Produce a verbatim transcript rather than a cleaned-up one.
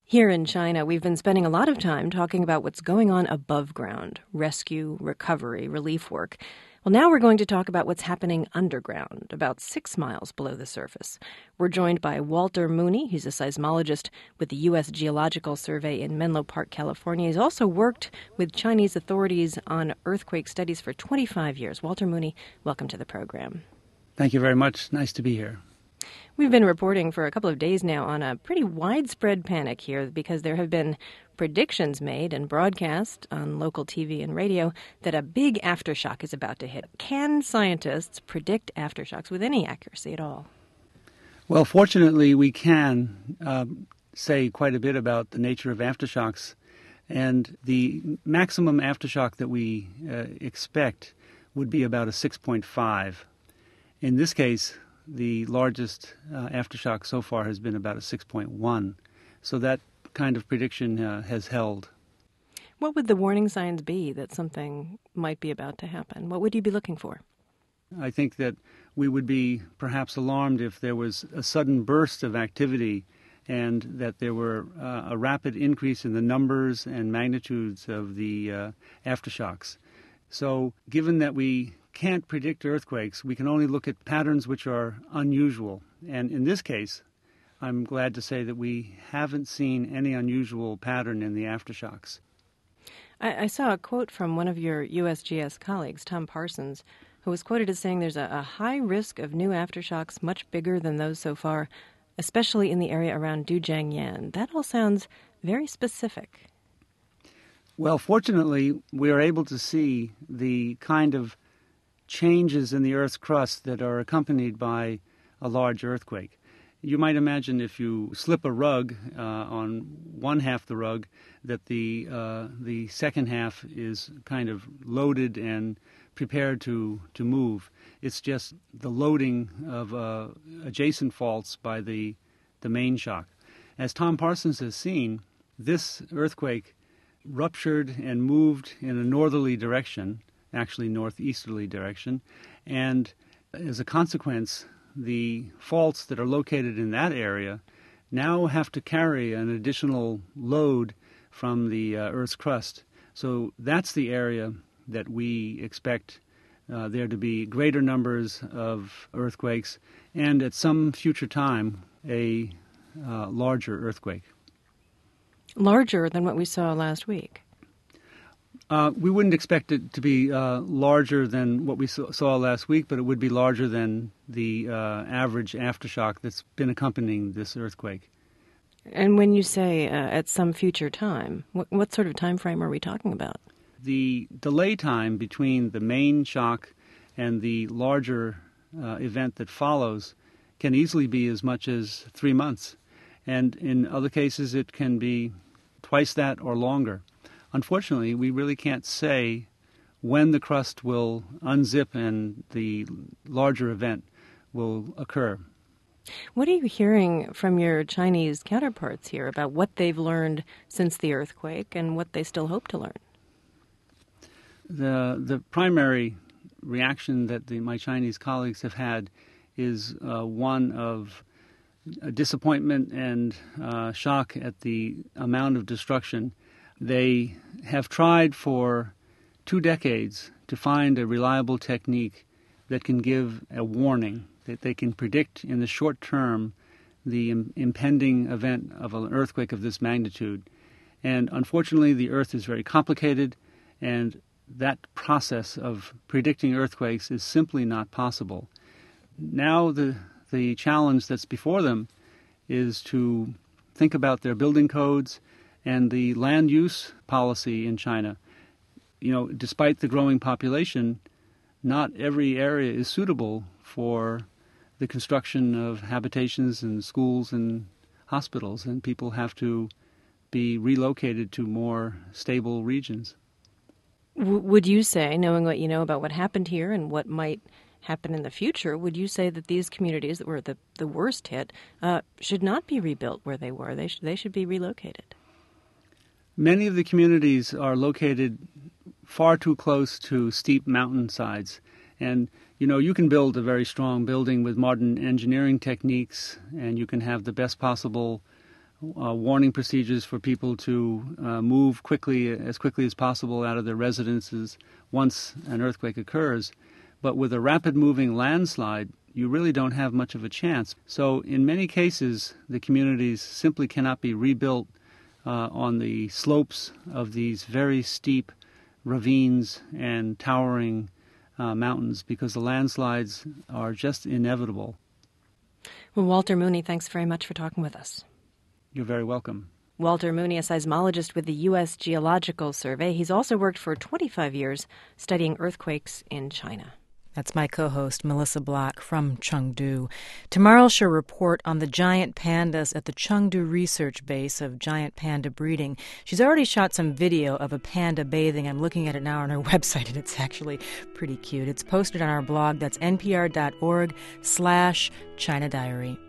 Here in China, we've been spending a lot of time talking about what's going on above ground, rescue, recovery, relief work. Well, now we're going to talk about what's happening underground, about six miles below the surface. We're joined by Walter Mooney. He's a seismologist with the U S Geological Survey in Menlo Park, California. He's also worked with Chinese authorities on earthquake studies for twenty-five years. Walter Mooney, welcome to the program. Thank you very much. Nice to be here. We've been reporting for a couple of days now on a pretty widespread panic here because there have been predictions made and broadcast on local T V and radio that a big aftershock is about to hit. Can scientists predict aftershocks with any accuracy at all? Well, fortunately, we can um, say quite a bit about the nature of aftershocks. And the maximum aftershock that we uh, expect would be about a six point five. In this case, the largest uh, aftershock so far has been about a six point one. So that kind of prediction uh, has held. What would the warning signs be that something might be about to happen? What would you be looking for? I think that we would be perhaps alarmed if there was a sudden burst of activity and that there were uh, a rapid increase in the numbers and magnitudes of the uh, aftershocks. So given that we can't predict earthquakes, we can only look at patterns which are unusual. And in this case, I'm glad to say that we haven't seen any unusual pattern in the aftershocks. I, I saw a quote from one of your U S G S colleagues, Tom Parsons, who was quoted as saying there's a, a high risk of new aftershocks, much bigger than those so far, especially in the area around Dujiangyan. That all sounds very specific. Well, fortunately, we are able to see the kind of changes in the Earth's crust that are accompanied by a large earthquake. You might imagine if you slip a rug uh, on one half the rug, that the uh, the second half is kind of loaded and prepared to, to move. It's just the loading of uh, adjacent faults by the, the main shock. As Tom Parsons has seen, this earthquake ruptured and moved in a northerly direction, actually northeasterly direction, and as a consequence, the faults that are located in that area now have to carry an additional load from the uh, Earth's crust. So that's the area that we expect uh, there to be greater numbers of earthquakes and at some future time a uh, larger earthquake. Larger than what we saw last week? Uh, we wouldn't expect it to be uh, larger than what we saw, saw last week, but it would be larger than the uh, average aftershock that's been accompanying this earthquake. And when you say uh, at some future time, what, what sort of time frame are we talking about? The delay time between the main shock and the larger uh, event that follows can easily be as much as three months. And in other cases, it can be twice that or longer. Unfortunately, we really can't say when the crust will unzip and the larger event will occur. What are you hearing from your Chinese counterparts here about what they've learned since the earthquake and what they still hope to learn? The the primary reaction that the, my Chinese colleagues have had is uh, one of disappointment and uh, shock at the amount of destruction. They have tried for two decades to find a reliable technique that can give a warning, that they can predict in the short term the im- impending event of an earthquake of this magnitude. And unfortunately, the Earth is very complicated, and that process of predicting earthquakes is simply not possible. Now the the challenge that's before them is to think about their building codes and the land use policy in China. You know, despite the growing population, not every area is suitable for the construction of habitations and schools and hospitals, and people have to be relocated to more stable regions. W- would you say, knowing what you know about what happened here and what might happen in the future, would you say that these communities that were the, the worst hit uh, should not be rebuilt where they were? They, sh- they should be relocated. Many of the communities are located far too close to steep mountainsides. And, you know, you can build a very strong building with modern engineering techniques, and you can have the best possible uh, warning procedures for people to uh, move quickly, as quickly as possible out of their residences once an earthquake occurs. But with a rapid-moving landslide, you really don't have much of a chance. So in many cases, the communities simply cannot be rebuilt uh, on the slopes of these very steep ravines and towering uh, mountains because the landslides are just inevitable. Well, Walter Mooney, thanks very much for talking with us. You're very welcome. Walter Mooney, a seismologist with the U S Geological Survey. He's also worked for twenty-five years studying earthquakes in China. That's my co-host, Melissa Block from Chengdu. Tomorrow she'll report on the giant pandas at the Chengdu Research Base of giant panda breeding. She's already shot some video of a panda bathing. I'm looking at it now on her website, and it's actually pretty cute. It's posted on our blog. That's npr.org slash China Diary.